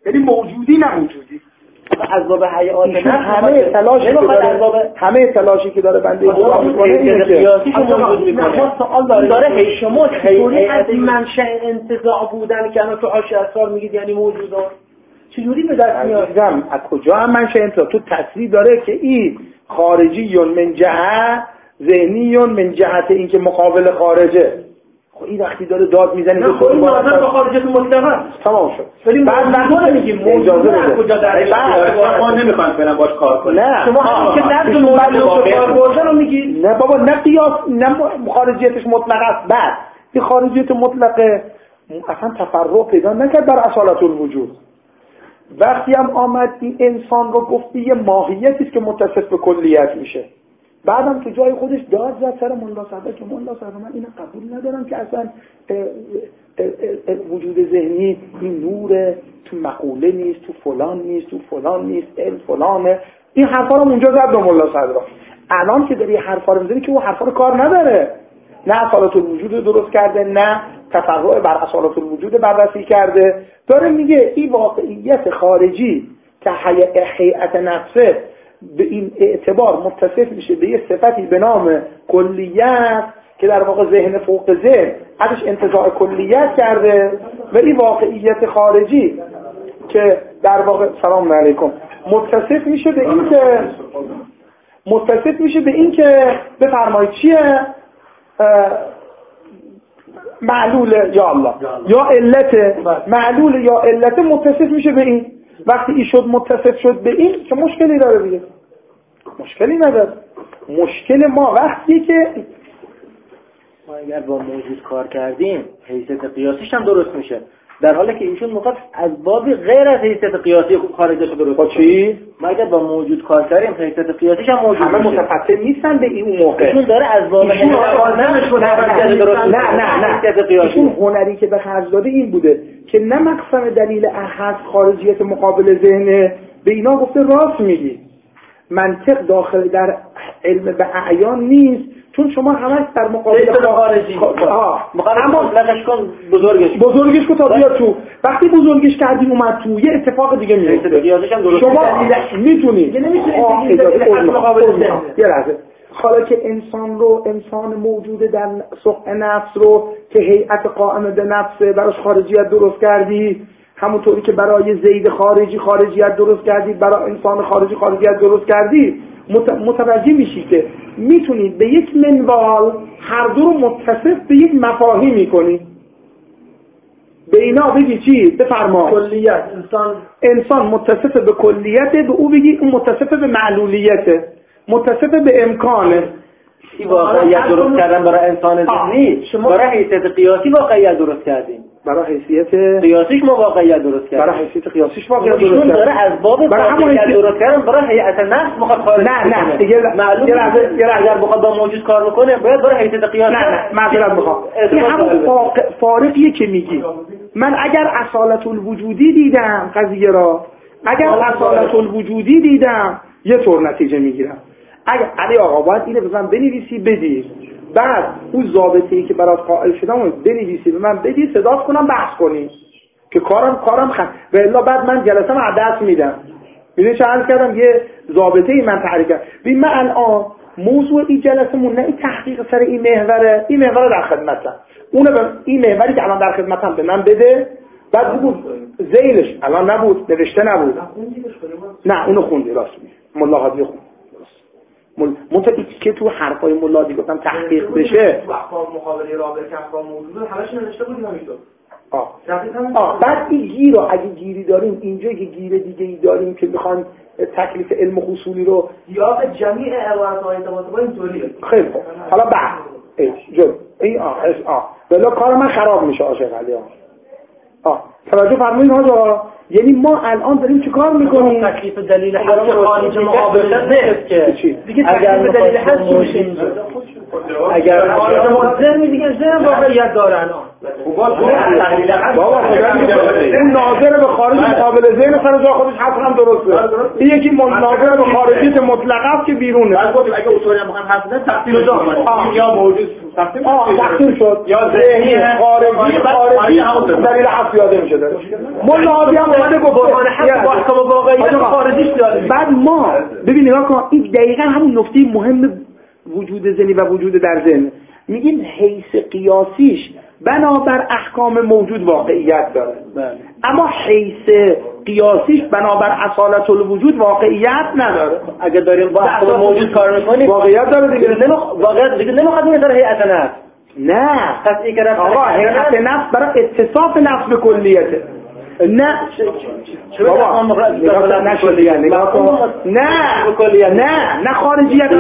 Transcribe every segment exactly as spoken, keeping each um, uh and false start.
یعنی موجودی نه وجودی. از باب حیات نه همه تلاشی که داره همه تلاشی که داره بنده خدا میکنه قیاسی که موجود میکنه. سوال داره داره شما چطوری از منشأ انتزاع بودن که الان تو حاشیه اسرار میگید یعنی موجودات چجوری به دست میاد؟ از کجا هم منشأ انتزاع؟ تو تصریح داره که این خارجی من جهت ذهنی من جهت این که مقابل خارجه. خب این وقتی داره داد میزنه که خب این نظر با خارجیت مطلقه تمام شد. ولی بعد ما نمیگیم موجود کجا در ما نمیخوایم فعلا باش کار کنیم. نه شما که نظر موجود کار بردن رو میگید. نه بابا، نه قیاس، نه خارجیتش مطلق است. بعد این خارجیت مطلقه اصلا تفرع پیدا نکرد بر اصالت الوجود. وقتی هم آمد این انسان رو گفت یه ماهیتی است که متصف به کلیت میشه، بعدم تو جای خودش داد زد سر ملا صدر که ملا صدر من اینو قبول ندارم که اصلا اه اه اه اه وجود ذهنی این نوره، تو مقوله نیست، تو فلان نیست، تو فلان نیست، ال فلانه. این حرفا رو اونجا زد به ملا صدر. الان که داری حرفا رو میزنی که اون حرفا رو کار نداره، نه اصالت الوجود رو درست کرده، نه تفرع بر اصالت الوجود بررسی کرده. داره میگه این واقعیت خارجی که هیئت نفسه به این اعتبار متصف میشه به یه صفتی به نام کلیت که در واقع ذهن فوق ذهن ازش انتزاع کلیت کرده، و این واقعیت خارجی که در واقع سلام علیکم متصف میشه به این که متصف میشه به این که بفرمایید چیه معلول یا الله یا علت، معلول یا علت متصف میشه به این. وقتی این شد متصف شد به این، چه مشکلی داره دیگه؟ مشکلی نداره. مشکل ما وقتی که ما اگر با موجود کار کردیم حیثیت قیاسیش هم درست میشه، در حالی که ایشون میخواد از باب غیر از حیثیت قیاسی خارجش درست با چی؟ ما اگر با موجود کار کردیم حیثیت قیاسیش هم موجود همه متفصل نیستن به این موقع. ایشون داره از باب نه نه نه ایشون هنری که به خرج داده این بوده که نه مقسم دلیل احد خارجیت مقابل ذهن، به اینا گفته راست میگی، منطق داخل در علم به اعیان نیست، چون شما همش در مقابل خارجی اما مطلقش کن بزرگش بزرگش کو تا بیاد تو. وقتی بزرگش کردیم اومد تو یه اتفاق دیگه میفته. شما میتونید یه لحظه حالا که انسان رو انسان موجود در سقف نفس رو که هیئت قائمه به نفسه براش خارجیت درست کردی، همونطوری که برای زید خارجی خارجیت درست کردی برای انسان خارجی خارجیت درست کردی، متوجه میشی که میتونید به یک منوال هر دو رو متصف به یک مفاهیمی کنی. به اینا بگی چی؟ بفرما کلیت. انسان انسان متصف به کلیته، به او بگی اون متصف به معلولیته، متصف به امکانه. این واقعیت درست کردن برای انسان ذهنی، شما برای حیثیت قیاسی واقعیت درست کردیم. برای حیثیت قیاسیش ما واقعیت درست کردیم. برای حیثیت قیاسیش واقعیت درست کردیم. داره از باب واقعیت درست کردن برای هیئت نفس میخواد خارج. نه نه دیگه معلومه یه اگر بخواد با موجود کار بکنه باید برای حیثیت قیاس. نه نه معذرت میخوام. این همون فارقیه که میگی. من اگر اصالت الوجودی دیدم قضیه را، اگر اصالت الوجودی دیدم یه طور نتیجه میگیرم. اگر علی آقا باید اینو بزن بنویسی بدی، بعد اون ضابطه‌ای که برات قائل شدم بنویسی به من بدی، صدا کنم بحث کنیم که کارم کارم خ... و الا بعد من جلسه‌مو از دست میدم. میدونی چه عرض کردم؟ یه ضابطه‌ای من تعریف کردم. ببین من الان موضوع این جلسه‌مون نه این تحقیق سر این محوره، این محور در خدمتم. اون به این محوری که الان در خدمتم به من بده، بعد بود ذیلش الان نبود، نوشته نبود. نه اونو خوندی راست میگی. ملا هادی خوند. منتها که تو حرفای مولادی گفتم تحقیق بشه احکام مقابله رابطه که احکام موجوده همش نوشته بود همینطور. آه آه بعد این گیر رو اگه گیری داریم اینجا که گیر دیگه ای داریم که میخوان تکلیف علم خصولی رو یا جمعی عبارت‌های ارتباط اینطوریه. خیلی خوب حالا بعد جو این آه آه بلا کار من خراب میشه عاشق علی آه آه توجه فرمایید حاجا. یعنی ما الان داریم چه کار میکنیم؟ تکلیف دلیل حرام خارج مقابله نیست که دیگه تکلیف دلیل هست میشه. اگر ذهن دیگه ذهن واقعیت داره الان. بابا اون ناظر به خارج مقابل ذهن سر جا خودش حرف هم درسته. این یکی ناظر به خارجیت مطلقه است که بیرونه. اگه اصولی هم بخوام حرف بزنیم تقسیم جا یا موجود تقسیم شد یا ذهنی خارجی خارجی دلیل حرف یاده میشه داره. مولادی هم اومده گفت ببین نگاه کن، این دقیقا همون نکته مهم وجود ذهنی و وجود در ذهن. میگیم حیث قیاسیش بنابر احکام موجود واقعیت داره، اما حیث قیاسیش بنابر اصالت الوجود واقعیت نداره. اگه داریم با احکام موجود کار میکنیم واقعیت داره دیگه. واقعیت دیگه نمیخواد این داره هیئت نفس. نه تصدیق کردن آقا هیئت نفس برای اتصاف نفس به کلیته. نه بابا نشده نگاه کن. نه نه نه خارجیت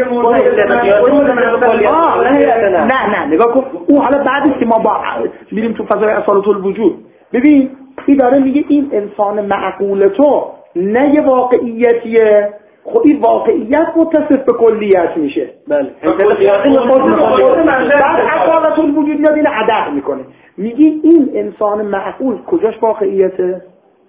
نه نه نگاه کن. او حالا بعدی که ما با میریم تو فضای اصالت الوجود، ببین این داره میگه این انسان معقول تو نه یه واقعیتیه. خب این واقعیت متصف به کلیت میشه. بله بعد اصالت الوجود میاد این عدد میکنه، میگی این انسان معقول کجاش واقعیته؟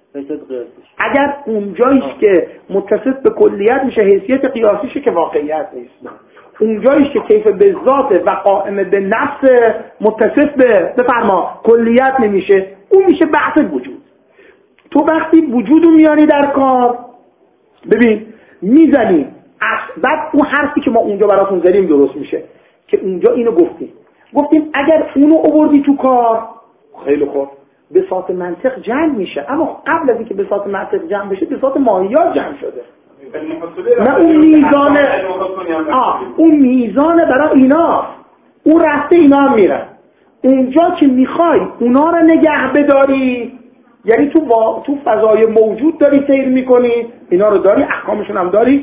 اگر اونجاییش که متصف به کلیت میشه حیثیت قیاسیشه که واقعیت نیست. اونجاییش که کیف به ذات و قائم به نفس متصف به بفرما کلیت نمیشه، اون میشه بحث وجود. تو وقتی وجودو میاری در کار، ببین میزنیم بعد اون حرفی که ما اونجا براتون زدیم درست میشه که اونجا اینو گفتیم گفتیم اگر اونو آوردی تو کار خیلی خوب بساط منطق جمع میشه، اما قبل از اینکه بساط منطق جمع بشه بساط ماهیات جمع شده. نه اون میزانه آه اون میزانه برای اینا، اون رفته اینا هم میرن. اونجا که میخوای اونا رو نگه بداری، یعنی تو با... تو فضای موجود داری سیر میکنی، اینا رو داری، احکامشون هم داری،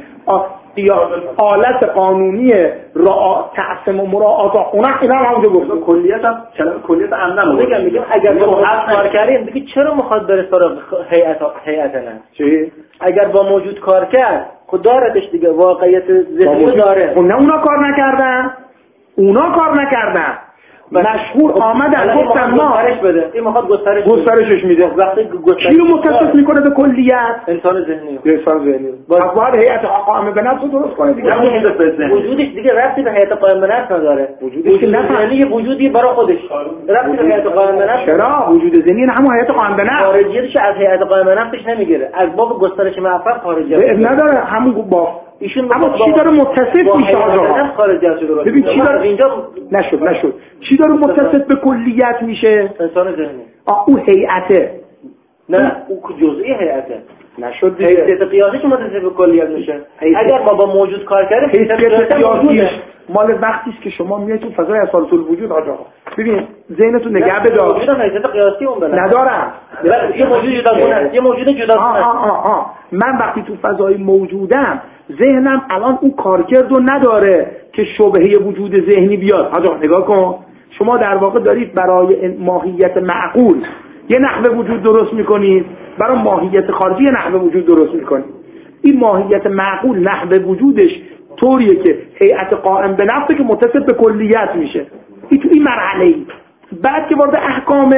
آلت قانونی را تعصم و مراعات اونها اینا هم اونجا گفتم. کلیت هم کلمه کلیت عمدن میگم میگم اگر با حق کار کردیم دیگه چرا میخواد بره سراغ هیئت هیئت نه؟ چی؟ اگر با موجود کار کرد خود دارتش دیگه، واقعیت ذهنی داره. خب نه اونا کار نکردن، اونا کار نکردن. مشهور آمدن گفتن ما گسترش بده، این میخواد گسترش گسترشش میده. وقتی گسترش کی رو متصف میکنه به کلیت؟ انسان ذهنی. انسان ذهنی باید هیئت قائم به نفس درست کنه دیگه. وجودش دیگه ربطی به هیئت قائم به نفس نداره. وجودش ذهنی وجودی برای خودش، ربطی به هیئت قائم به نفس. چرا وجود ذهنی همون هیئت قائم به نفس خارجیتش از هیئت قائم به نفسش نمیگیره، از باب گسترش معرفت خارجیت نداره. همون با ایشون اما چی داره متصف میشه آقا؟ ببین چی داره اینجا نشد نشد چی داره متصف به کلیت میشه؟ انسان ذهنی. آ او هیئته. نه او جزئی هیئته. نشد دیگه. حیثیت قیاسیش متصف به کلیت میشه. اگر ما با موجود کار کردیم حیثیت قیاسیش مال وقتی است که شما میای تو فضای اصالت الوجود آقا. ببین ذهنتون نگه بدار. وجود حیثیت قیاسی اون بله. ندارم. یه موجود جداگونه، یه موجود جداگونه. آ آ آ من وقتی تو فضای موجودم ذهنم الان اون کارکردو نداره که شبهه وجود ذهنی بیاد. آقا نگاه کن، شما در واقع دارید برای ماهیت معقول یه نحوه وجود درست میکنید، برای ماهیت خارجی یه نحوه وجود درست میکنید. این ماهیت معقول نحوه وجودش طوریه که هیئت قائم به نفسه که متصف به کلیت میشه. این تو این مرحله ای بعد که وارد احکام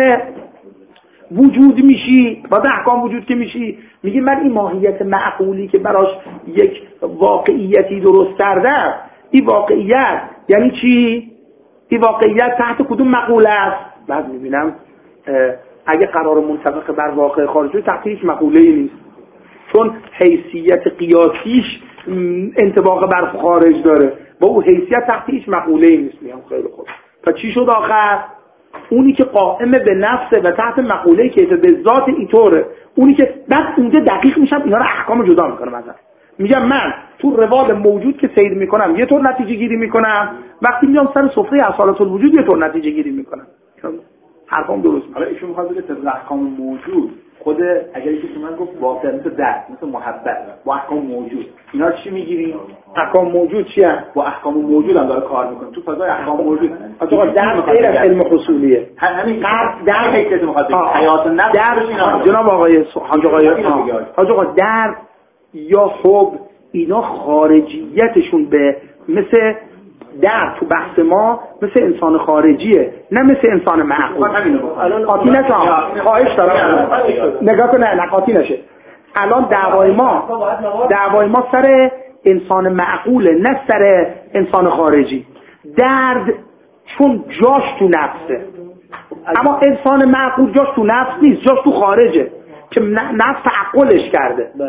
وجود میشی، وارد احکام وجود که میشی میگی من این ماهیت معقولی که براش یک واقعیتی درست کردم، این واقعیت یعنی چی؟ این واقعیت تحت کدوم مقوله است؟ بعد میبینم اگه قرار منطبق بر واقع خارجی تحت هیچ مقوله ای نیست، چون حیثیت قیاسیش انطباق بر خارج داره، با اون حیثیت تحت هیچ مقوله ای نیست. میگم خیلی خوب، تا چی شد آخر؟ اونی که قائم به نفسه و تحت مقوله کیف به ذات اینطوره، اونی که بعد اونجا دقیق میشم اینا رو احکام جدا میکنم. مثلا میگم من تو روال موجود که سیر میکنم یه طور نتیجه گیری میکنم، وقتی میام سر سفره اصالت الوجود یه طور نتیجه گیری میکنم. حرفام درست. حالا ایشون میخواد بگه طبق احکام موجود خود اگر یکی که من گفت واقعا مثل درد مثل محبت با احکام موجود اینا چی میگیریم؟ احکام موجود چی هست؟ با احکام موجود هم داره کار میکنه تو فضای احکام موجود. آقا در غیر از علم حصولیه همین در حیثیت میخواد بگه حیات نفس در جناب آقای حاج آقای حاج آقا در یا حب اینا خارجیتشون به مثل در تو بحث ما مثل انسان خارجیه، نه مثل انسان معقول. الان قاطی نشه، خواهش دارم نگاه کن، نه قاطی نشه. الان دعوای ما دعوای ما سر انسان معقوله، نه سر انسان خارجی. درد چون جاش تو نفسه، اما انسان معقول جاش تو نفس نیست، جاش تو خارجه که نفس تعقلش کرده.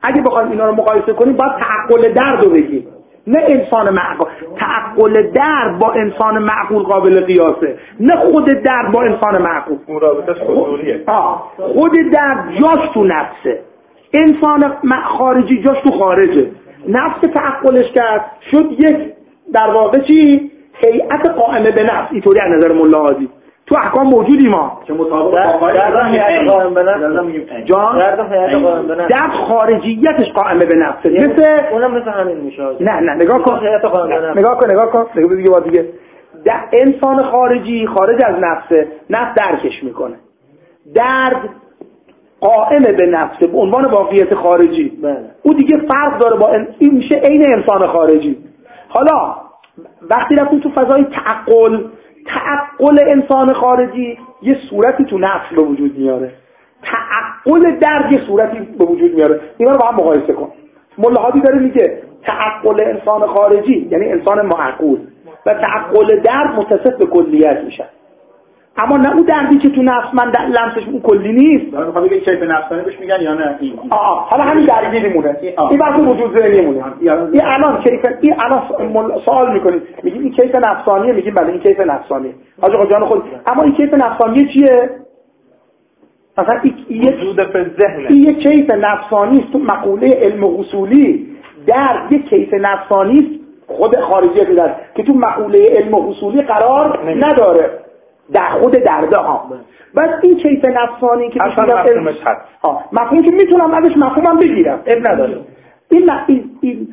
اگه بخوایم اینا رو مقایسه کنیم باید تعقل درد رو بگیم، نه انسان معقول. تعقل درد با انسان معقول قابل قیاسه، نه خود درد با انسان معقول. اون رابطه حضوریه. آه خود درد جاش تو نفسه، انسان خارجی جاش تو خارجه. نفس تعقلش کرد شد یک در واقع چی؟ هیئت قائمه به نفس. اینطوری از نظر ملا هادی تو احکام موجودی ما که مطابق با در هیئت قائم به نفس جان در هیئت قائم به نفس در خارجیتش قائمه به نفسه. مثل اونم مثل همین میشه. نه نه نگاه کن هیئت قائم به نفس. نگاه کن نگاه کن نگاه دیگه با دیگه در انسان خارجی خارج از نفسه، نفس درکش میکنه. درد قائمه به نفسه به عنوان واقعیت خارجی. بله. او دیگه فرق داره با ان... این میشه عین انسان خارجی. حالا وقتی رفتیم تو فضای تعقل، تعقل انسان خارجی یه صورتی تو نفس به وجود میاره، تعقل درد یه صورتی به وجود میاره. اینا رو با هم مقایسه کن. ملا هادی داره میگه تعقل انسان خارجی یعنی انسان معقول و تعقل درد متصف به کلیت میشه. اما نه اون دردی که تو نفس من در لمسش اون کلی نیست. دارم میخوام بگم کیف نفسانی بهش میگن یا نه این. آه حالا همین درگیری مونه. این وقت وجود ذهنی مونه. این الان کیف این الان سوال میکنید میگیم این کیف نفسانیه، میگیم بله این کیف نفسانیه. حاج آقا جان خود اما این کیف نفسانیه چیه؟ مثلا این وجود به ذهن. این یک کیف نفسانی است تو مقوله علم اصولی. درد یک کیف نفسانی است خود خارجیت درد که تو مقوله علم اصولی قرار نداره. در خود درده ها. بس این کیف نفسانی که اصلا مفهومش هست. ها مفهومی که میتونم ازش مفهومم بگیرم اب نداره. این این, این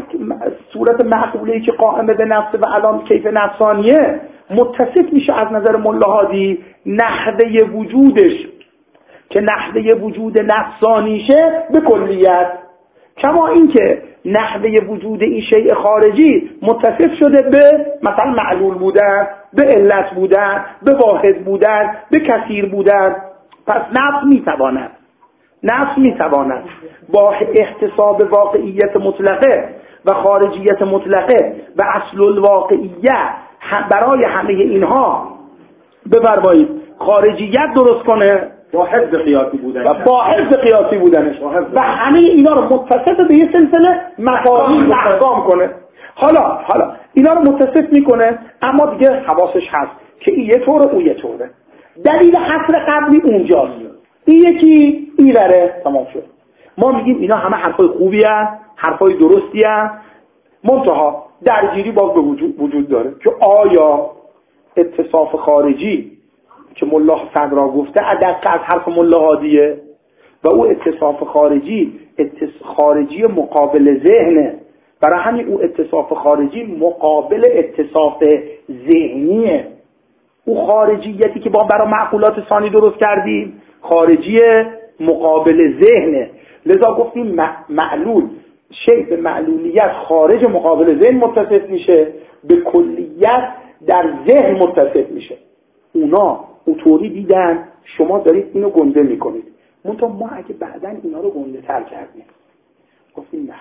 صورت معقوله‌ای که قائمه به نفس و الان کیف نفسانیه متصف میشه از نظر ملا هادی نحوه وجودش که نحوه وجود نفسانیشه به کلیت، کما اینکه نحوه وجود این شیء خارجی متصف شده به مثلا معلول بودن، به علت بودن، به واحد بودن، به کثیر بودن. پس نفس میتواند نفس میتواند با احتساب واقعیت مطلقه و خارجیت مطلقه و اصل الواقعیت برای همه اینها بفرمایید خارجیت درست کنه با حفظ قیاسی بودن و با حفظ قیاسی بودنش و همه اینا رو متصف به یه سلسله مفاهیم و احکام کنه. حالا حالا اینا رو متصف میکنه اما دیگه حواسش هست که این یه طوره اون یه طوره. دلیل حصر قبلی اونجاست. این یکی این داره تمام شد. ما میگیم اینا همه حرفای خوبی هست، حرفای درستی هست، منتها درگیری باز به وجود, وجود داره که آیا اتصاف خارجی که ملا صدرا گفته ادق از حرف ملا هادیه و او اتصاف خارجی اتص... خارجی مقابل ذهنه، برای همین او اتصاف خارجی مقابل اتصاف ذهنیه. او خارجیتی که با برای معقولات ثانی درست کردیم خارجی مقابل ذهنه، لذا گفتیم معلول شیء به معلولیت خارج مقابل ذهن متصف میشه، به کلیت در ذهن متصف میشه. اونا اوتوری دیدن شما دارید اینو گنده میکنید، منتها ما اگه بعداً اینا رو گنده تر کردیم گفتیم نه،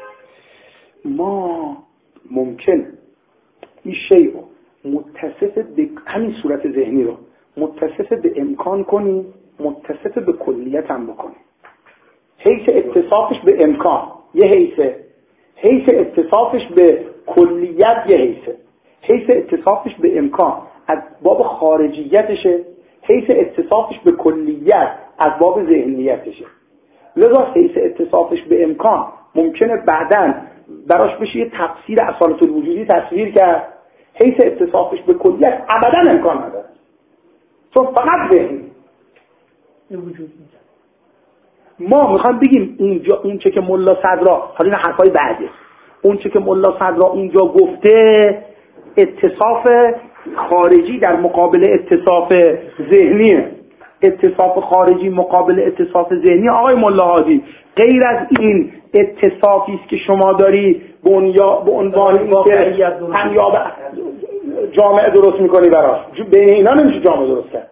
ما ممکن این شیء رو متصف به همین صورت ذهنی رو متصف به امکان کنیم، متصف به کلیت هم بکنیم. حیث اتصافش به امکان یه حیثه، حیث اتصافش به کلیت یه حیثه. حیث اتصافش به امکان از باب خارجیتشه، حیث اتصافش به کلیت از باب ذهنیتشه. لذا حیث اتصافش به امکان ممکنه بعداً براش بشه یه تفسیر اصالت الوجودی تصویر کرد، حیث اتصافش به کلیت ابداً امکان نداره چون فقط ذهنی وجود میده. ما میخوام بگیم اونجا اون چه که ملا صدرا، حالا این حرفای بعده، اون چه که ملا صدرا اونجا گفته اتصاف خارجی در مقابل اتصاف ذهنیه. اتصاف خارجی مقابل اتصاف ذهنی آقای ملا هادی غیر از این اتصافی است که شما داری به عنوان اینکه انیاب جامعه درست میکنی براش، بین اینا نمیشه جامعه درست کرد.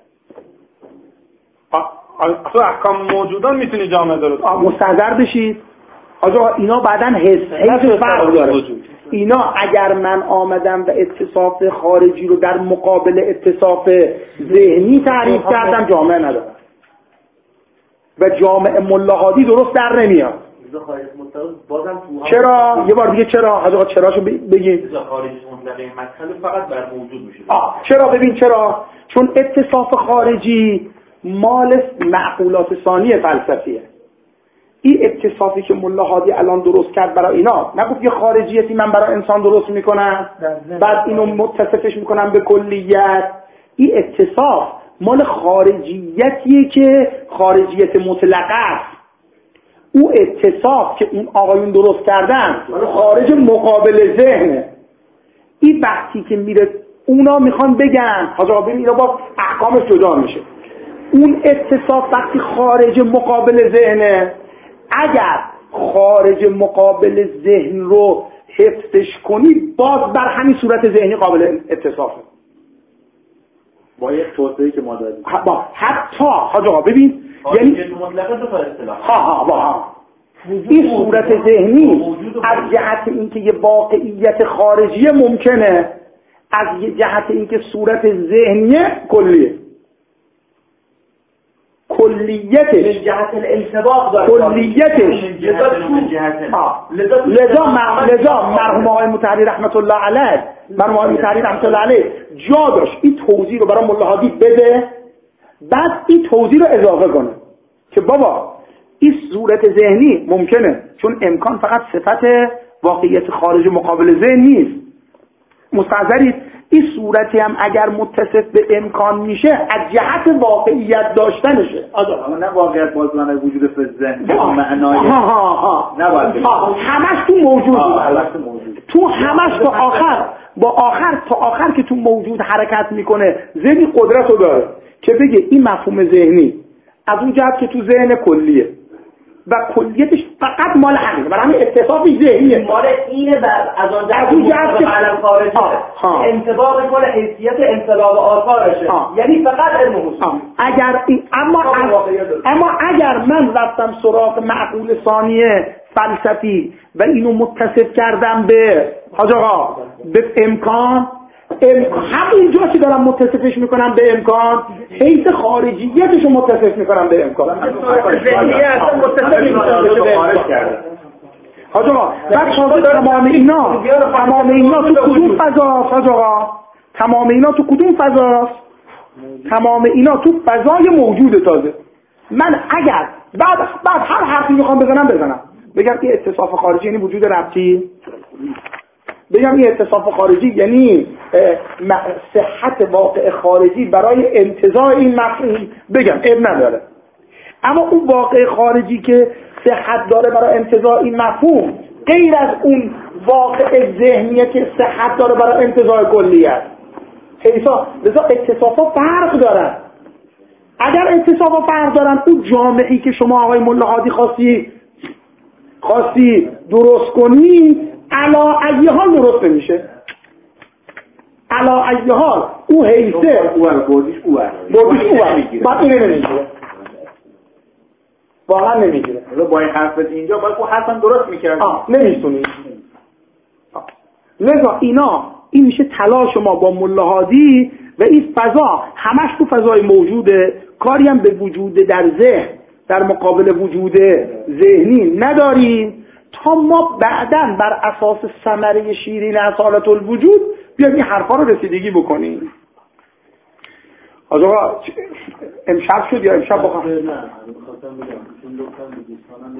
تو احکام موجودان میتونی جامعه درست کنی. مستحضر بشید آقا اینا بعداً حس حس فرق داره. اینا اگر من آمدم و اتصاف خارجی رو در مقابل اتصاف ذهنی تعریف کردم جامعه ندارم و جامعه ملا هادی درست در نمیاد. موجود خارج مطلق بازم تو چرا یه بار دیگه چرا حاج آقا چراشو بگید. خارج مطلق این مسئله فقط بر موجود میشه. آه چرا؟ ببین چرا؟ چون اتصاف خارجی مال معقولات ثانی فلسفیه. این اتصافی که ملا هادی الان درست کرد برای اینا، نگفت یه خارجیتی من برای انسان درست میکنم بعد اینو متصفش میکنم به کلیت. این اتصاف مال خارجیتیه که خارجیت مطلقه است. او اتصاف که اون آقایون درست کردن خارج مقابل ذهنه. این وقتی که میره اونا میخوان بگن حاج آقا ببین اینا با احکامش جدا میشه. اون اتصاف وقتی خارج مقابل ذهنه، اگر خارج مقابل ذهن رو حفظش کنی باز بر همین صورت ذهنی قابل اتصافه با یک توصیه‌ای که ما دادیم. با حتی حاج آقا ببین یعنی مطلقه تو اصطلاح ها ها با این صورت ذهنی از جهت اینکه یه واقعیت خارجی ممکنه، از یه جهت اینکه صورت ذهنیه کلیه. کلیتش من جهت الانطباق داره کلیتش لذا لذا مرحوم آقای مطهری رحمت الله علیه مرحوم آقای مطهری رحمت الله علیه جا داشت این توضیح رو برای ملا هادی بده، بعد این توضیح رو اضافه کنه که بابا این صورت ذهنی ممکنه چون امکان فقط صفت واقعیت خارج مقابل ذهن نیست. مستحضرید این صورتی هم اگر متصف به امکان میشه از جهت واقعیت داشتنشه. اما نه واقعیت باز معنی وجود به ذهن به معنای نباید همش تو موجود تو همش تا آخر با آخر تا آخر که تو موجود حرکت میکنه ذهنی قدرت رو داره که بگه این مفهوم ذهنی از اون جهت که تو ذهن کلیه و کلیتش فقط مال همینه، برای همین اتصافی ذهنیه مال اینه بر از اون جهت که علم خارجی انطباق کل حیثیت انطباق آثارشه، یعنی فقط علم حضور. اگر این اما اما اگر من رفتم سراغ معقول ثانیه فلسفی و اینو متصف کردم به حاج آقا به امکان، همینجا که دارم متصفش میکنم به امکان حیث خارجیتشو متصف میکنم به امکان. حاج آقا بعد تازه تمام اینا تمام اینا تو کدوم فضاست حاج آقا؟ تمام اینا تو کدوم فضاست؟ تمام اینا تو فضای موجود. تازه من اگر بعد بعد هر حرفی میخوام بزنم بزنم بگم این اتصاف خارجی یعنی وجود ربطی، بگم این اتصاف خارجی یعنی صحت واقع خارجی برای انتزاع این مفهوم، بگم اب نداره. اما اون واقع خارجی که صحت داره برای انتزاع این مفهوم غیر از اون واقع ذهنیه که صحت داره برای انتزاع کلیت. حیثا لذا اتصافا فرق دارن. اگر اتصافا فرق دارن اون جامعی که شما آقای ملا هادی خواستی خواستی درست کنی علا ای حال درست نمیشه. علا ای حال او حیثه او بودیش او بودیش او بعد اینه نمیگیره، واقعا نمیگیره. با این حرفت اینجا باید او حرفم درست میکرد نمیتونی. لذا اینا این میشه تلاش ما با ملا هادی و این فضا همش تو فضای موجوده، کاری هم به وجود در ذهن در مقابل وجود ذهنی نداریم تا ما بعداً بر اساس ثمره شیرین اصالت الوجود بیایم این حرفا رو رسیدگی بکنیم. آقا امشب شد یا امشب بخوام؟ نه می‌خواستم بگم چون لطفاً به دوستانم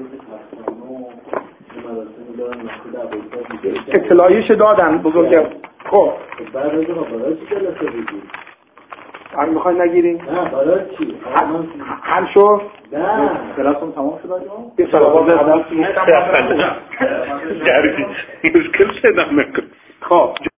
بگید تخصص اطلاعیش دادن بزرگم. خب بعد از اون برای چی جلسه بگید؟ آره میخوای نگیری؟ نه برای چی؟ حل شد؟ نه کلاسم تمام شد آجا؟ یه سلامات مشکل شدم نکن. خب